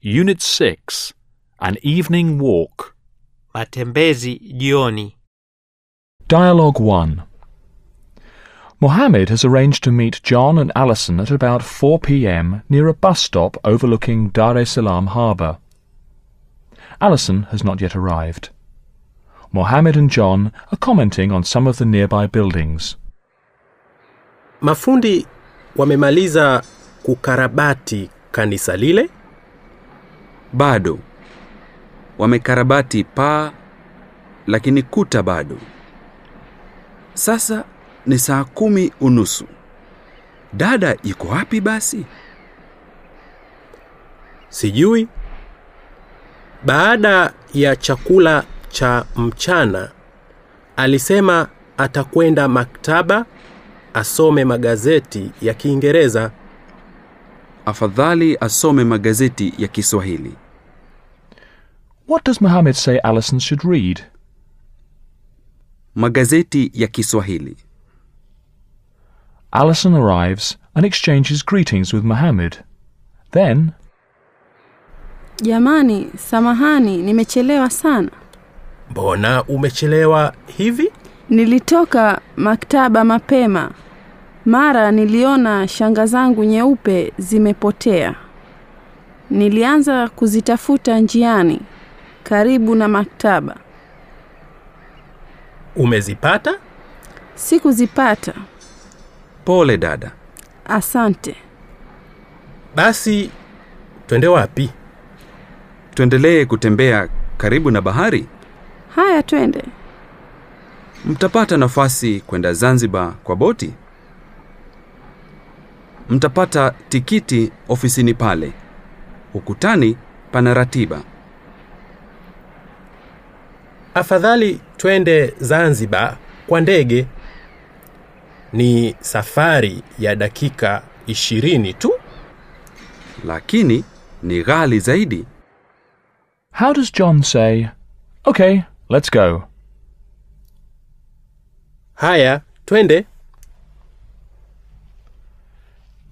Unit 6. An evening walk. Matembezi jioni. Dialogue 1. Mohammed has arranged to meet John and Alison at about 4 p.m. near a bus stop overlooking Dar es Salaam harbour. Alison has not yet arrived. Mohammed and John are commenting on some of the nearby buildings. Mafundi wamemaliza kukarabati kanisa lile? Bado. Wamekarabati paa, lakini kuta bado. Sasa ni 10:30. Dada yuko wapi basi? Sijui. Baada ya chakula cha mchana, alisema atakwenda maktaba asome magazeti ya Kiingereza. Afadhali asome magazeti ya Kiswahili. What does Mohammed say Alison should read? Magazeti ya Kiswahili. Alison arrives and exchanges greetings with Mohammed. Then, Jamani, samahani, nimechelewa sana. Mbona umechelewa hivi? Nilitoka maktaba mapema. Mara niliona shanga zangu nyeupe zimepotea. Nilianza kuzitafuta njiani karibu na maktaba. Umezipata? Sikuzipata. Pole dada. Asante. Basi twende wapi? Tuendelee kutembea karibu na bahari? Haya, twende. Mtapata nafasi kwenda Zanzibar kwa boti? Mtapata tikiti ofisini pale. Ukutani pana ratiba. Afadhali twende Zanzibar kwa ndege. Ni safari ya dakika 20 tu. Lakini ni ghali zaidi. how does John say, "Okay, let's go"? Haya, twende.